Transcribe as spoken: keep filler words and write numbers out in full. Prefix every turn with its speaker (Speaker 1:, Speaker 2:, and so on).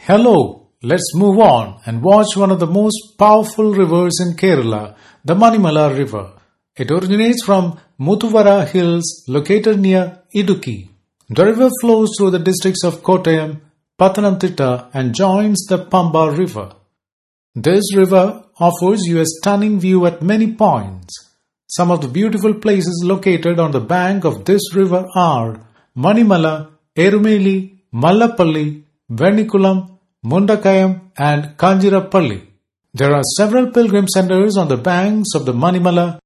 Speaker 1: Hello, let's move on and watch one of the most powerful rivers in Kerala, the Manimala River. It originates from Muthuvara Hills located near Idukki. The river flows through the districts of Kottayam, Pathanamthitta and joins the Pamba River. This river offers you a stunning view at many points. Some of the beautiful places located on the bank of this river are Manimala, Erumeli, Mallapalli, Vernikulam, Mundakayam and Kanjirapalli. There are several pilgrim centers on the banks of the Manimala